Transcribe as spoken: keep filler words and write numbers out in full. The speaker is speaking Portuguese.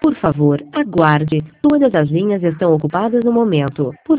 Por favor, aguarde. Todas as linhas estão ocupadas no momento. Por